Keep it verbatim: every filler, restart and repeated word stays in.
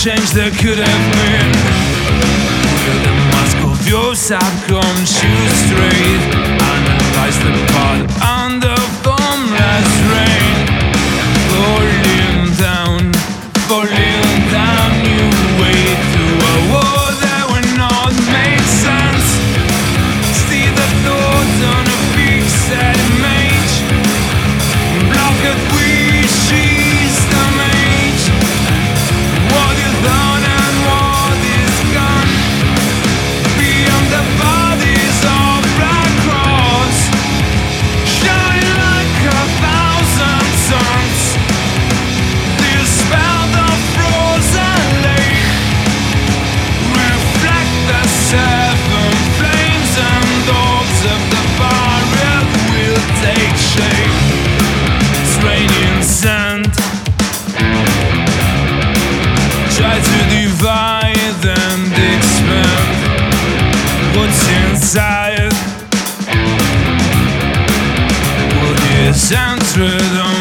change that could have been. With the mask of your subconscious straight, analyze the part under formless rain. Falling down, falling down, you wait to a war that will not make sense. See the thoughts on a fixed image, blocked wishes the mage. What you done and what is gone, beyond the bodies of black cross, shine like a thousand suns. Dispel the frozen lake, reflect the seven flames, and dogs of the barrel will take shape. It's raining sand, try to divide and expand what's inside, what is centered on